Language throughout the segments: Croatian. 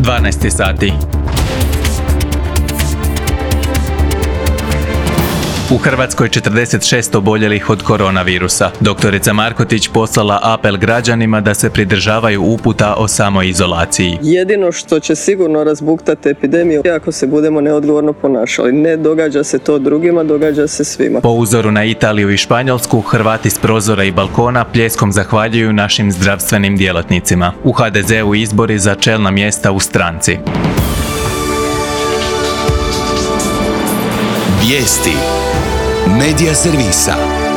12 sati. U Hrvatskoj 46 oboljelih od koronavirusa. Doktorica Markotić poslala apel građanima da se pridržavaju uputa o samoizolaciji. Jedino što će sigurno razbuktati epidemiju je ako se budemo neodgovorno ponašali. Ne događa se to drugima, događa se svima. Po uzoru na Italiju i Španjolsku, Hrvati s prozora i balkona pljeskom zahvaljuju našim zdravstvenim djelatnicima. U HDZ-u izbori za čelna mjesta u stranci. Vijesti Medija servisa.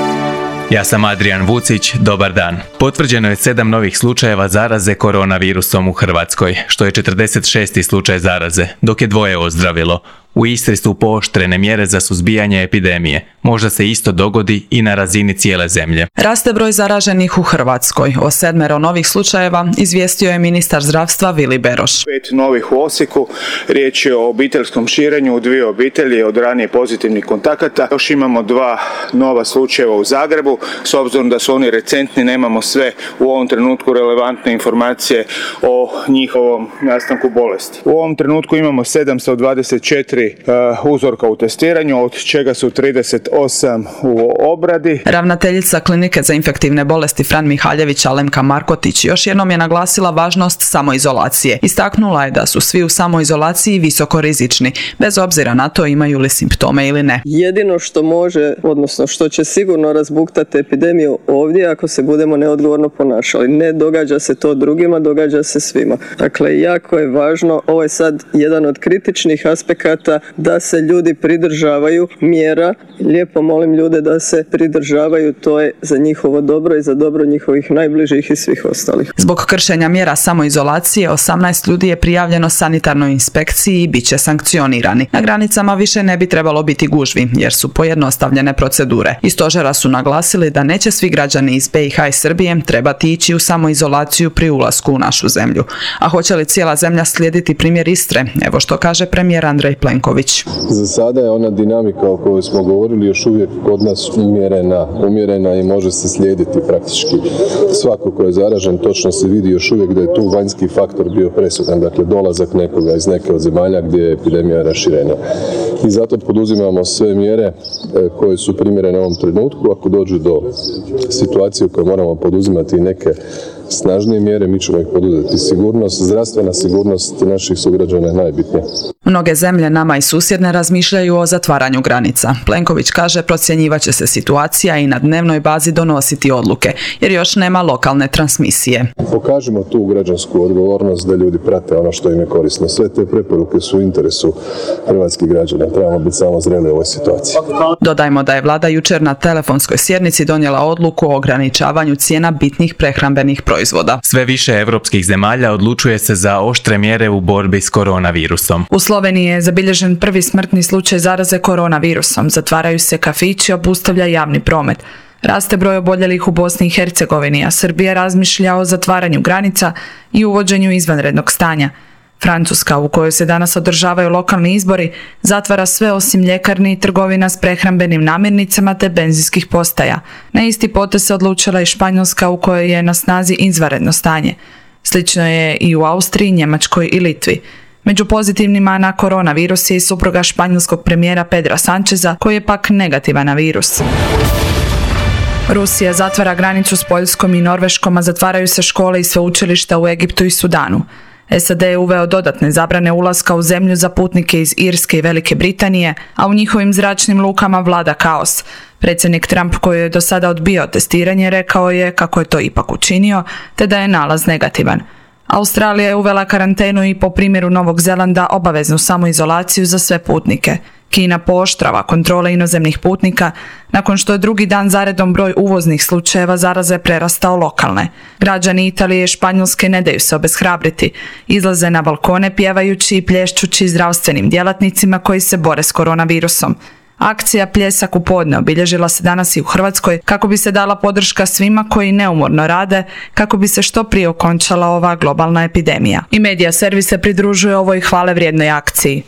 Ja sam Adrian Vucić, dobar dan. Potvrđeno je 7 novih slučajeva zaraze koronavirusom u Hrvatskoj, što je 46. slučaj zaraze, dok je 2 ozdravilo. U Istri su pooštrene mjere za suzbijanje epidemije. Možda se isto dogodi i na razini cijele zemlje. Raste broj zaraženih u Hrvatskoj. O 7 novih slučajeva izvijestio je ministar zdravstva Vili Beroš. 5 novih u Osijeku, riječ je o obiteljskom širenju u 2 obitelji od ranije pozitivnih kontakata. Još imamo 2 nova slučajeva u Zagrebu. S obzirom da su oni recentni, nemamo sve u ovom trenutku relevantne informacije o njihovom nastanku bolesti. U ovom trenutku imamo 724 uzorka u testiranju, od čega su 38 u obradi. Ravnateljica Klinike za infektivne bolesti Fran Mihaljević Alemka Markotić još jednom je naglasila važnost samoizolacije. Istaknula je da su svi u samoizolaciji visoko rizični, bez obzira na to imaju li simptome ili ne. Jedino što može, odnosno što će sigurno razbuktati epidemiju ovdje ako se budemo neodgovorno ponašali. Ne događa se to drugima, događa se svima. Dakle, jako je važno, ovo je sad jedan od kritičnih aspekata, da se ljudi pridržavaju mjera. Lijepo molim ljude da se pridržavaju, to je za njihovo dobro i za dobro njihovih najbližih i svih ostalih. Zbog kršenja mjera samoizolacije, 18 ljudi je prijavljeno sanitarnoj inspekciji i bit će sankcionirani. Na granicama više ne bi trebalo biti gužvi, jer su pojednostavljene procedure. Iz stožera su naglasili da neće svi građani iz BiH i Srbije trebati ići u samoizolaciju pri ulasku u našu zemlju. A hoće li cijela zemlja slijediti primjer Istre? Evo što kaže premijer Andrej Plenković. Za sada je ona dinamika o kojoj smo govorili još uvijek kod nas umjerena i može se slijediti praktički. Svako ko je zaražen točno se vidi još uvijek da je tu vanjski faktor bio presudan, dakle dolazak nekoga iz neke od zemalja gdje je epidemija raširena. I zato poduzimamo sve mjere koje su primjerene u ovom trenutku. Ako dođu do situacije u kojoj moramo poduzimati neke snažnije mjere, mi ćemo ih poduzeti. Zdravstvena sigurnost naših sugrađana je najbitnija. Mnoge zemlje, nama i susjedne, razmišljaju o zatvaranju granica. Plenković kaže procjenjivat će se situacija i na dnevnoj bazi donositi odluke, jer još nema lokalne transmisije. Pokažemo tu građansku odgovornost da ljudi prate ono što im je korisno. Sve te preporuke su u interesu hrvatskih građana. Trebamo biti samo zreli u ovoj situaciji. Dodajmo da je vlada jučer na telefonskoj sjednici donijela odluku o ograničavanju cijena bitnih prehrambenih proizvoda. Sve više europskih zemalja odlučuje se za oštre mjere u borbi s koronavirusom. U Sloveniji je zabilježen prvi smrtni slučaj zaraze koronavirusom. Zatvaraju se kafići, obustavlja javni promet. Raste broj oboljelih u Bosni i Hercegovini, a Srbija razmišlja o zatvaranju granica i uvođenju izvanrednog stanja. Francuska, u kojoj se danas održavaju lokalni izbori, zatvara sve osim ljekarni i trgovina s prehrambenim namirnicama te benzinskih postaja. Na isti potez se odlučila i Španjolska, u kojoj je na snazi izvanredno stanje. Slično je i u Austriji, Njemačkoj i Litvi. Među pozitivnima na koronavirus je i supruga španjolskog premijera Pedra Sancheza, koji je pak negativan na virus. Rusija zatvara granicu s Poljskom i Norveškom, a zatvaraju se škole i sveučilišta u Egiptu i Sudanu. SAD je uveo dodatne zabrane ulaska u zemlju za putnike iz Irske i Velike Britanije, a u njihovim zračnim lukama vlada kaos. Predsjednik Trump, koji je do sada odbio testiranje, rekao je kako je to ipak učinio, te da je nalaz negativan. Australija je uvela karantenu i po primjeru Novog Zelanda obaveznu samoizolaciju za sve putnike. Kina pooštrava kontrole inozemnih putnika nakon što je drugi dan zaredom broj uvoznih slučajeva zaraze prerastao lokalne. Građani Italije i Španjolske ne daju se obeshrabriti. Izlaze na balkone pjevajući i plješćući zdravstvenim djelatnicima koji se bore s koronavirusom. Akcija Pljesak u podne obilježila se danas i u Hrvatskoj kako bi se dala podrška svima koji neumorno rade, kako bi se što prije okončala ova globalna epidemija. I Medija servis se pridružuje ovoj hvalevrijednoj akciji.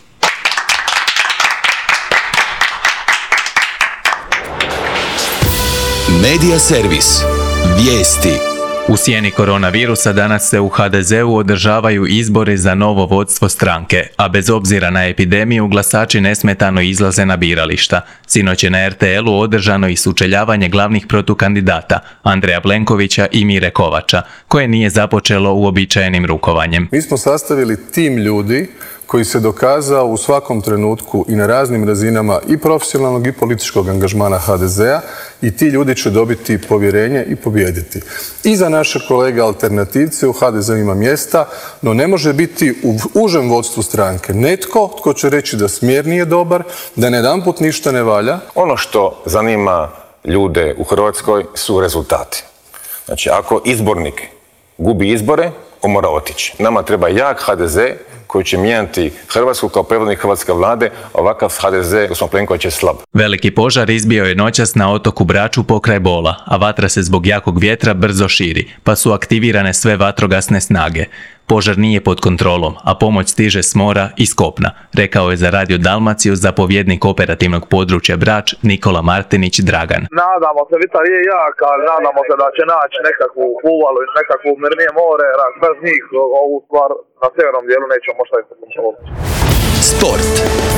Medija servis. Vijesti. U sjeni koronavirusa danas se u HDZ-u održavaju izbori za novo vodstvo stranke, a bez obzira na epidemiju glasači nesmetano izlaze na birališta. Sinoć je na RTL-u održano i sučeljavanje glavnih protukandidata, Andreja Plenkovića i Mire Kovača, koje nije započelo uobičajenim rukovanjem. Mi smo sastavili tim ljudi koji se dokazao u svakom trenutku i na raznim razinama i profesionalnog i političkog angažmana HDZ-a i ti ljudi će dobiti povjerenje i pobijediti. I za naše kolege alternativce u HDZ-u ima mjesta, no ne može biti u užem vodstvu stranke netko tko će reći da smjer nije dobar, da najedanput ništa ne valja. Ono što zanima ljude u Hrvatskoj su rezultati. Znači, ako izbornik gubi izbore, on mora otići. Nama treba jak HDZ koji će mijenjati Hrvatsku kao predvodnik hrvatske vlade, ovakav HDZ gospodin Plenković je slab. Veliki požar izbio je noćas na otoku Braču pokraj Bola, a vatra se zbog jakog vjetra brzo širi, pa su aktivirane sve vatrogasne snage. Požar nije pod kontrolom, a pomoć stiže s mora i s kopna, rekao je za Radio Dalmaciju zapovjednik operativnog područja Brač Nikola Martinić Dragan. Nadamo se, vitar je jak, ali nadamo se da će naći nekakvu uvalu i nekakvu mirnije more, bez njih ovu stvar na sjevernom dijelu nećemo možda i kontroliti. Sport.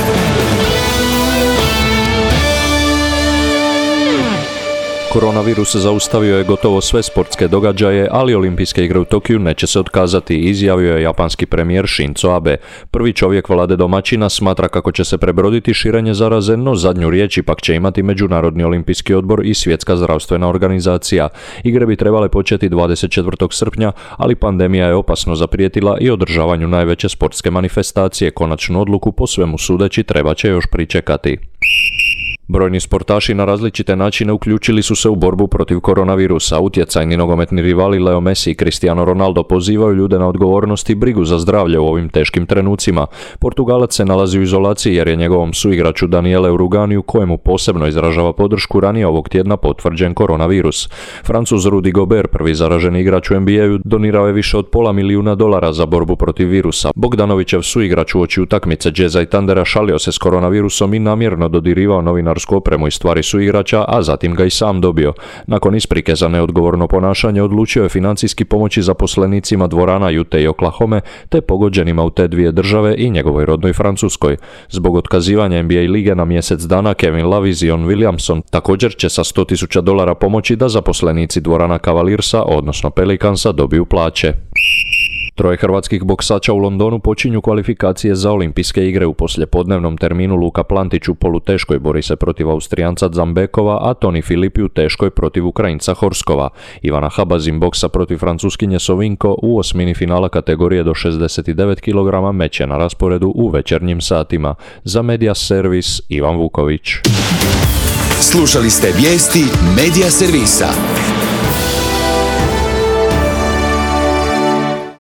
Koronavirus zaustavio je gotovo sve sportske događaje, ali olimpijske igre u Tokiju neće se otkazati, izjavio je japanski premijer Shinzo Abe. Prvi čovjek vlade domaćina smatra kako će se prebroditi širenje zaraze, no zadnju riječ ipak će imati Međunarodni olimpijski odbor i Svjetska zdravstvena organizacija. Igre bi trebale početi 24. srpnja, ali pandemija je opasno zaprijetila i održavanju najveće sportske manifestacije. Konačnu odluku po svemu sudeći treba će još pričekati. Brojni sportaši na različite načine uključili su se u borbu protiv koronavirusa. Utjecajni nogometni rivali Leo Messi i Cristiano Ronaldo pozivaju ljude na odgovornost i brigu za zdravlje u ovim teškim trenucima. Portugalac se nalazi u izolaciji jer je njegovom suigraču Daniele Uruganiju, kojemu posebno izražava podršku, ranije ovog tjedna potvrđen koronavirus. Francuz Rudy Gobert, prvi zaraženi igrač u NBA-u, donirao je više od $500 milijuna za borbu protiv virusa. Bogdanovićev suigrač uoči utakmice Jazza i Thundera šalio se s koronavirusom i namjerno dodirivao novinarsku opremu i stvari suigrača, a zatim ga i sam dobio. Nakon isprike za neodgovorno ponašanje odlučio je financijski pomoći zaposlenicima dvorana Ute i Oklahome te pogođenima u te dvije države i njegovoj rodnoj Francuskoj. Zbog otkazivanja NBA lige na mjesec dana, Kevin Love i Zion Williamson također će sa $100,000 pomoći da zaposlenici dvorana Cavaliersa, odnosno Pelicansa, dobiju plaće. Troje hrvatskih boksača u Londonu počinju kvalifikacije za olimpijske igre. U poslijepodnevnom terminu Luka Plantić u poluteškoj bori se protiv Austrijanca Zambekova, a Toni Filipi u teškoj protiv Ukrajinca Horskova. Ivana Habazin boksa protiv Francuskinje Sovinko u osmini finala kategorije do 69 kg meč je na rasporedu u večernjim satima. Za Media Servis Ivan Vuković. Slušali ste vijesti Media Servisa.